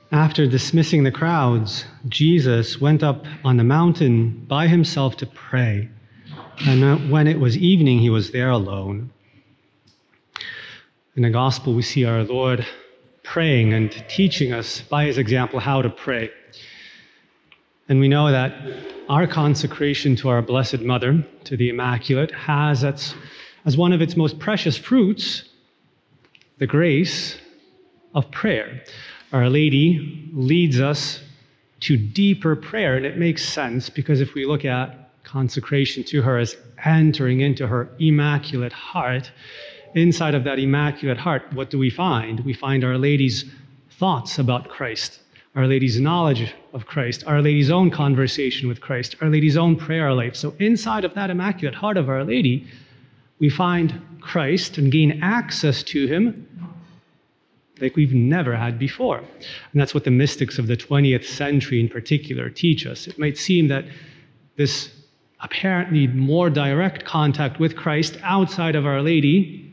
After dismissing the crowds, Jesus went up on the mountain by himself to pray. And when it was evening, he was there alone. In the gospel, we see our Lord praying and teaching us by his example how to pray. And we know that our consecration to our Blessed Mother, to the Immaculate, has as one of its most precious fruits the grace of prayer. Our Lady leads us to deeper prayer, and it makes sense because if we look at consecration to her as entering into her Immaculate Heart, inside of that Immaculate Heart, what do we find? We find Our Lady's thoughts about Christ, Our Lady's knowledge of Christ, Our Lady's own conversation with Christ, Our Lady's own prayer life. So inside of that Immaculate Heart of Our Lady, we find Christ and gain access to him like we've never had before. And that's what the mystics of the 20th century in particular teach us. It might seem that this apparently more direct contact with Christ outside of Our Lady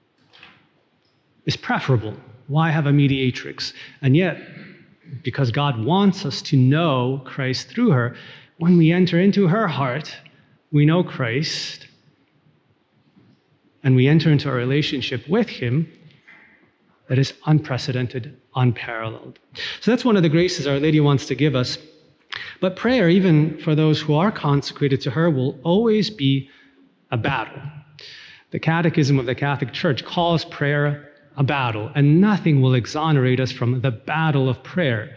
is preferable. Why have a mediatrix? And yet, because God wants us to know Christ through her, when we enter into her heart, we know Christ, and we enter into a relationship with him that is unprecedented, unparalleled. So that's one of the graces Our Lady wants to give us. But prayer, even for those who are consecrated to her, will always be a battle. The Catechism of the Catholic Church calls prayer a battle, and nothing will exonerate us from the battle of prayer.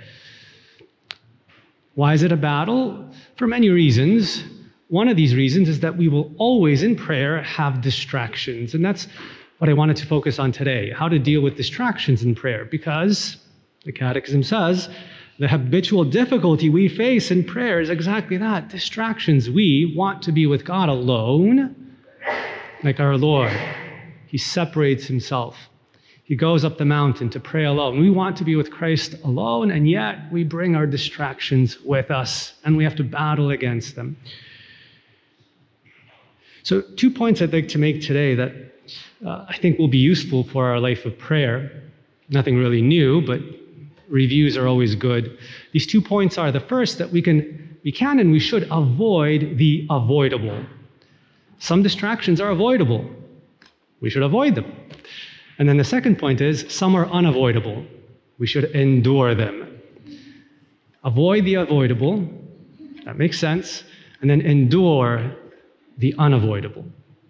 Why is it a battle? For many reasons. One of these reasons is that we will always in prayer have distractions, and that's what I wanted to focus on today, how to deal with distractions in prayer, because the Catechism says the habitual difficulty we face in prayer is exactly that, distractions. We want to be with God alone, like our Lord. He separates himself. He goes up the mountain to pray alone. We want to be with Christ alone, and yet we bring our distractions with us, and we have to battle against them. So 2 points I'd like to make today that I think will be useful for our life of prayer. Nothing really new, but reviews are always good. These 2 points are, the first, that we can and we should avoid the avoidable. Some distractions are avoidable. We should avoid them. And then the second point is, some are unavoidable. We should endure them. Avoid the avoidable, that makes sense, and then endure the unavoidable.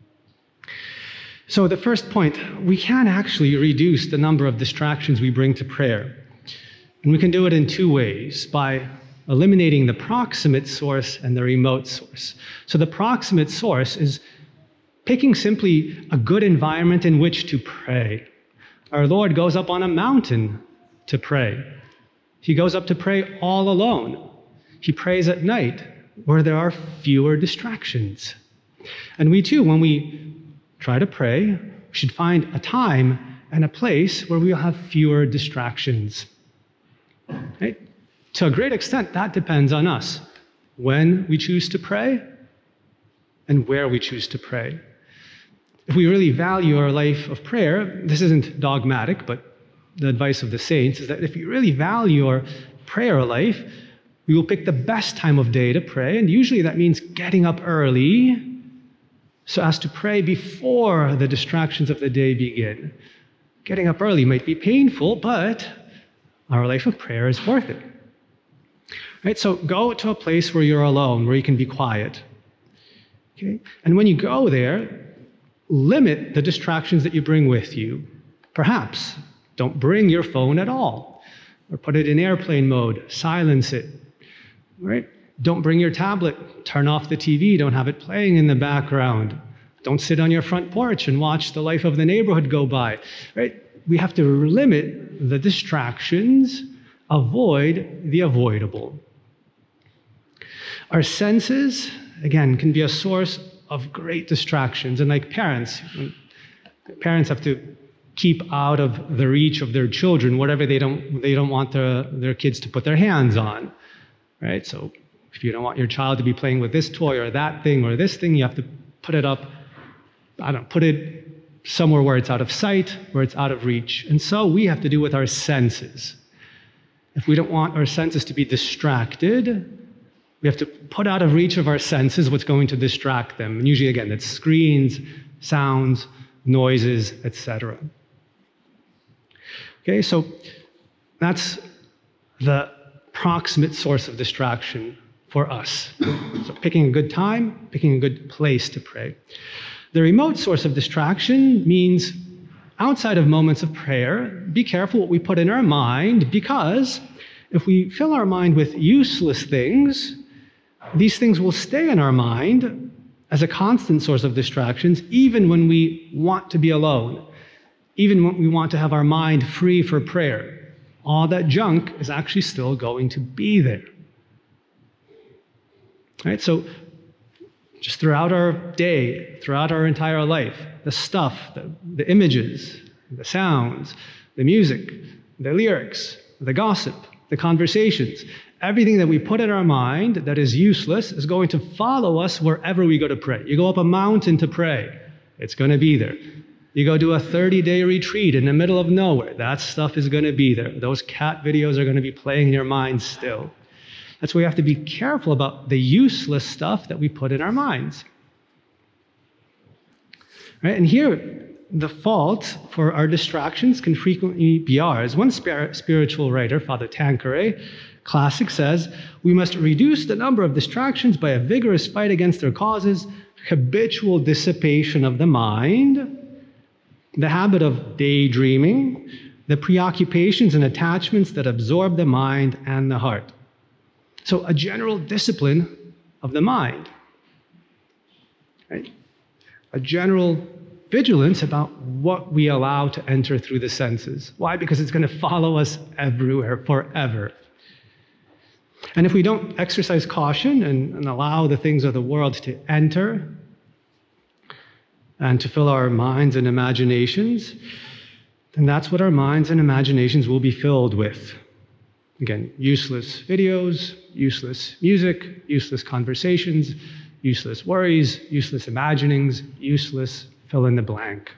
So the first point, we can actually reduce the number of distractions we bring to prayer. And we can do it in 2 ways, by eliminating the proximate source and the remote source. So the proximate source is picking simply a good environment in which to pray. Our Lord goes up on a mountain to pray. He goes up to pray all alone. He prays at night where there are fewer distractions. And we too, when we try to pray, we should find a time and a place where we'll have fewer distractions. Right? To a great extent, that depends on us, when we choose to pray and where we choose to pray. If we really value our life of prayer, this isn't dogmatic, but the advice of the saints is that if we really value our prayer life, we will pick the best time of day to pray, and usually that means getting up early so as to pray before the distractions of the day begin. Getting up early might be painful, but our life of prayer is worth it. Right? So go to a place where you're alone, where you can be quiet. Okay? And when you go there, limit the distractions that you bring with you. Perhaps don't bring your phone at all, or put it in airplane mode, silence it. Right? Don't bring your tablet, turn off the TV, don't have it playing in the background. Don't sit on your front porch and watch the life of the neighborhood go by. Right? We have to limit the distractions, avoid the avoidable. Our senses, again, can be a source of great distractions. And like parents have to keep out of the reach of their children whatever they don't want their kids to put their hands on. Right? So if you don't want your child to be playing with this toy or that thing or this thing, you have to put it up, put it somewhere where it's out of sight, where it's out of reach. And so we have to do with our senses. If we don't want our senses to be distracted, we have to put out of reach of our senses what's going to distract them. And usually, again, that's screens, sounds, noises, etc. Okay, so that's the proximate source of distraction for us. So picking a good time, picking a good place to pray. The remote source of distraction means outside of moments of prayer, be careful what we put in our mind, because if we fill our mind with useless things, these things will stay in our mind as a constant source of distractions, even when we want to be alone, even when we want to have our mind free for prayer. All that junk is actually still going to be there. Right? So just throughout our day, throughout our entire life, the stuff, the images, the sounds, the music, the lyrics, the gossip, the conversations, everything that we put in our mind that is useless is going to follow us wherever we go to pray. You go up a mountain to pray, it's going to be there. You go do a 30-day retreat in the middle of nowhere, that stuff is going to be there. Those cat videos are going to be playing in your mind still. That's why we have to be careful about the useless stuff that we put in our minds. Right? And here, the fault for our distractions can frequently be ours. One spiritual writer, Father Tanqueray, classic, says, "We must reduce the number of distractions by a vigorous fight against their causes, habitual dissipation of the mind, the habit of daydreaming, the preoccupations and attachments that absorb the mind and the heart." So a general discipline of the mind, right? A general vigilance about what we allow to enter through the senses. Why? Because it's going to follow us everywhere, forever. And if we don't exercise caution and allow the things of the world to enter and to fill our minds and imaginations, then that's what our minds and imaginations will be filled with. Again, useless videos, useless music, useless conversations, useless worries, useless imaginings, useless fill in the blank.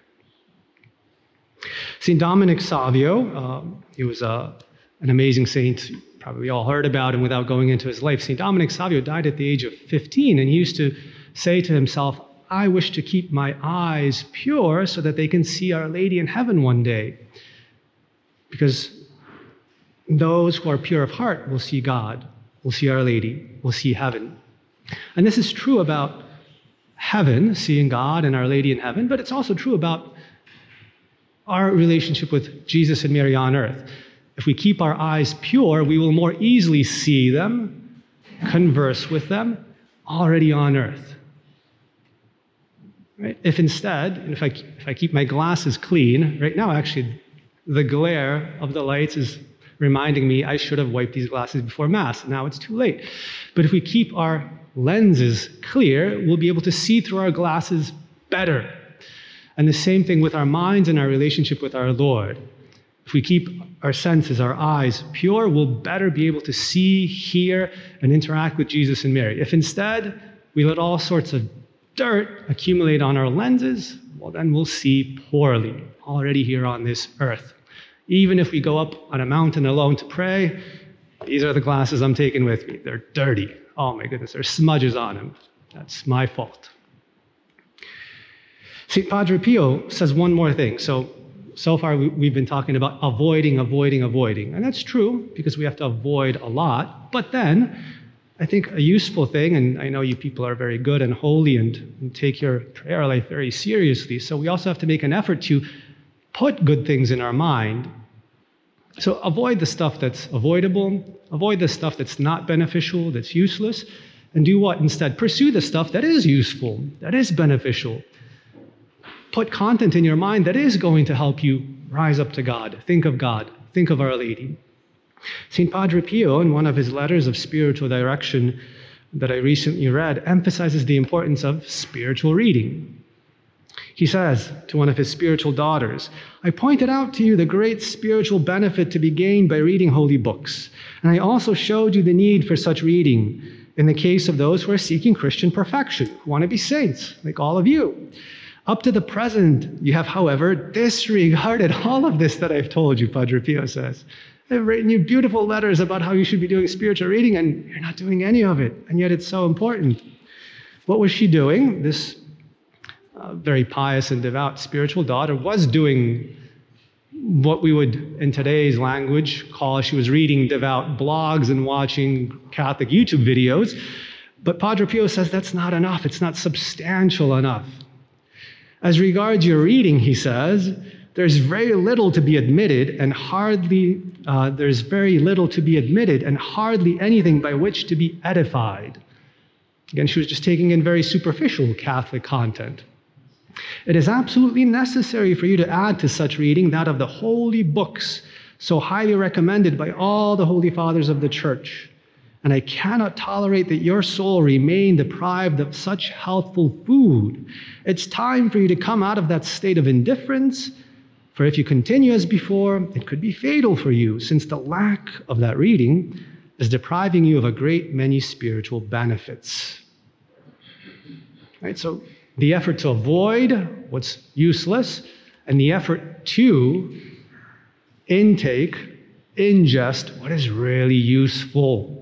St. Dominic Savio, he was an amazing saint, you probably all heard about him without going into his life. St. Dominic Savio died at the age of 15, and he used to say to himself, "I wish to keep my eyes pure so that they can see Our Lady in heaven one day." Because those who are pure of heart will see God, will see Our Lady, will see heaven. And this is true about heaven, seeing God and Our Lady in heaven, but it's also true about our relationship with Jesus and Mary on earth. If we keep our eyes pure, we will more easily see them, converse with them, already on earth. Right? If instead, if I keep my glasses clean, right now actually the glare of the lights is reminding me I should have wiped these glasses before Mass. Now it's too late. But if we keep our lenses clear, we'll be able to see through our glasses better. And the same thing with our minds and our relationship with our Lord. If we keep our senses, our eyes pure, we'll better be able to see, hear, and interact with Jesus and Mary. If instead we let all sorts of dirt accumulate on our lenses, well, then we'll see poorly already here on this earth. Even if we go up on a mountain alone to pray, these are the glasses I'm taking with me. They're dirty. Oh my goodness, there's smudges on them. That's my fault. St. Padre Pio says one more thing. So far we've been talking about avoiding. And that's true, because we have to avoid a lot. But then, I think a useful thing, and I know you people are very good and holy and take your prayer life very seriously, so we also have to make an effort to put good things in our mind. So avoid the stuff that's avoidable, avoid the stuff that's not beneficial, that's useless, and do what instead? Pursue the stuff that is useful, that is beneficial. Put content in your mind that is going to help you rise up to God, think of Our Lady. St. Padre Pio, in one of his letters of spiritual direction that I recently read, emphasizes the importance of spiritual reading. He says to one of his spiritual daughters, "I pointed out to you the great spiritual benefit to be gained by reading holy books, and I also showed you the need for such reading in the case of those who are seeking Christian perfection, who want to be saints, like all of you. Up to the present, you have, however, disregarded all of this that I've told you, Padre Pio says. They've written you beautiful letters about how you should be doing spiritual reading, and you're not doing any of it, and yet it's so important. What was she doing? This very pious and devout spiritual daughter was doing what we would, in today's language, she was reading devout blogs and watching Catholic YouTube videos. But Padre Pio says that's not enough. It's not substantial enough. As regards your reading, he says, there's very little to be admitted and hardly anything by which to be edified. Again, she was just taking in very superficial Catholic content. It is absolutely necessary for you to add to such reading that of the holy books, so highly recommended by all the holy fathers of the Church. And I cannot tolerate that your soul remain deprived of such healthful food. It's time for you to come out of that state of indifference, for if you continue as before, it could be fatal for you, since the lack of that reading is depriving you of a great many spiritual benefits. Right? So the effort to avoid what's useless and the effort to ingest what is really useful.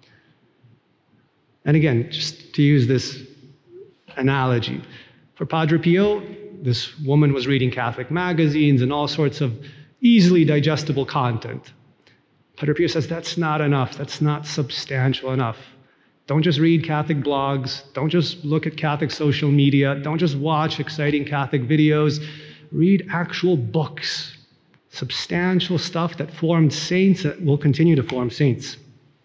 And again, just to use this analogy, for Padre Pio, this woman was reading Catholic magazines and all sorts of easily digestible content. Padre Pio says that's not enough. That's not substantial enough. Don't just read Catholic blogs. Don't just look at Catholic social media. Don't just watch exciting Catholic videos. Read actual books, substantial stuff that formed saints, that will continue to form saints.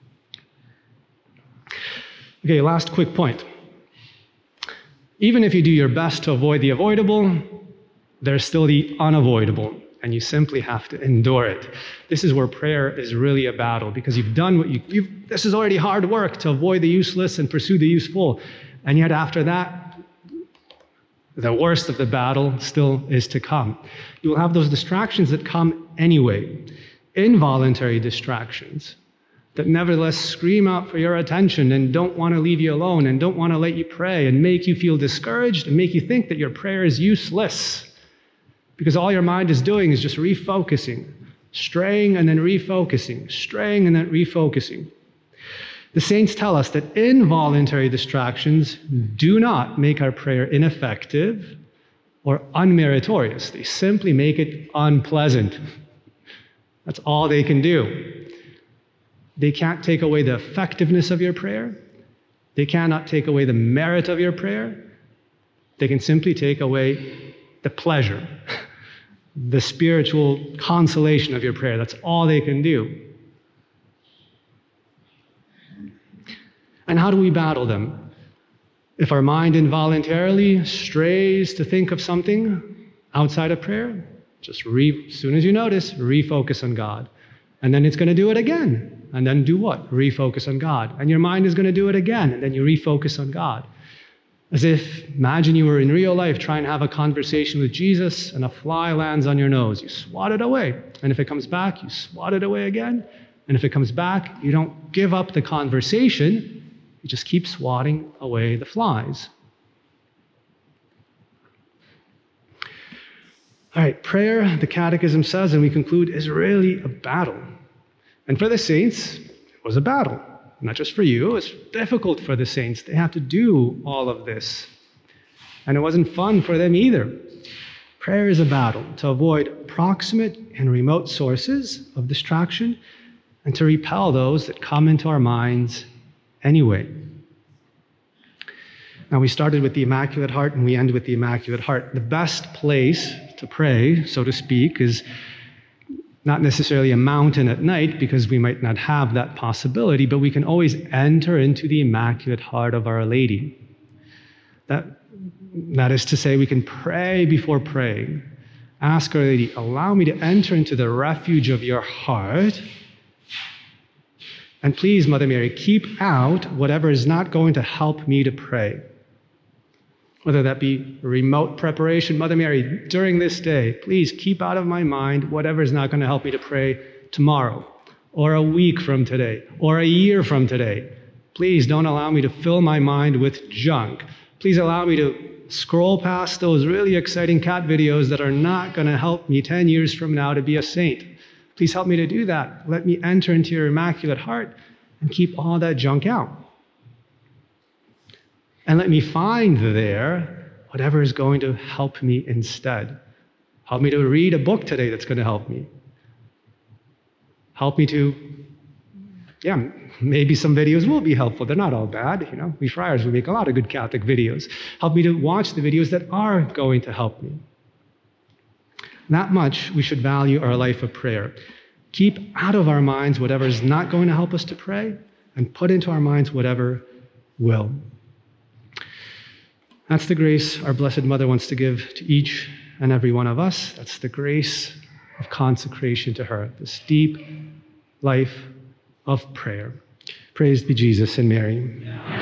Okay, last quick point. Even if you do your best to avoid the avoidable, there's still the unavoidable, and you simply have to endure it. This is where prayer is really a battle, because you've done what this is already hard work to avoid the useless and pursue the useful. And yet after that, the worst of the battle still is to come. You will have those distractions that come anyway, involuntary distractions, that nevertheless scream out for your attention and don't want to leave you alone and don't want to let you pray and make you feel discouraged and make you think that your prayer is useless. Because all your mind is doing is just refocusing, straying and then refocusing, straying and then refocusing. The saints tell us that involuntary distractions do not make our prayer ineffective or unmeritorious. They simply make it unpleasant. That's all they can do. They can't take away the effectiveness of your prayer. They cannot take away the merit of your prayer. They can simply take away the pleasure, the spiritual consolation of your prayer. That's all they can do. And how do we battle them? If our mind involuntarily strays to think of something outside of prayer, just as soon as you notice, refocus on God. And then it's going to do it again. And then do what? Refocus on God. And your mind is going to do it again. And then you refocus on God. As if, imagine you were in real life trying to have a conversation with Jesus and a fly lands on your nose. You swat it away. And if it comes back, you swat it away again. And if it comes back, you don't give up the conversation. You just keep swatting away the flies. All right, prayer, the Catechism says, and we conclude, is really a battle. And for the saints, it was a battle. Not just for you, it's difficult for the saints. They had to do all of this. And it wasn't fun for them either. Prayer is a battle to avoid proximate and remote sources of distraction and to repel those that come into our minds anyway. Now, we started with the Immaculate Heart and we end with the Immaculate Heart. The best place to pray, so to speak, is not necessarily a mountain at night, because we might not have that possibility, but we can always enter into the Immaculate Heart of Our Lady. That is to say, we can pray before praying. Ask Our Lady, allow me to enter into the refuge of your heart. And please, Mother Mary, keep out whatever is not going to help me to pray. Whether that be remote preparation, Mother Mary, during this day, please keep out of my mind whatever is not going to help me to pray tomorrow, or a week from today, or a year from today. Please don't allow me to fill my mind with junk. Please allow me to scroll past those really exciting cat videos that are not going to help me 10 years from now to be a saint. Please help me to do that. Let me enter into your immaculate heart and keep all that junk out. And let me find there whatever is going to help me instead. Help me to read a book today that's going to help me. Help me to, maybe some videos will be helpful. They're not all bad. We friars, we make a lot of good Catholic videos. Help me to watch the videos that are going to help me. That much we should value our life of prayer. Keep out of our minds whatever is not going to help us to pray, and put into our minds whatever will. That's the grace our Blessed Mother wants to give to each and every one of us. That's the grace of consecration to her, this deep life of prayer. Praised be Jesus and Mary.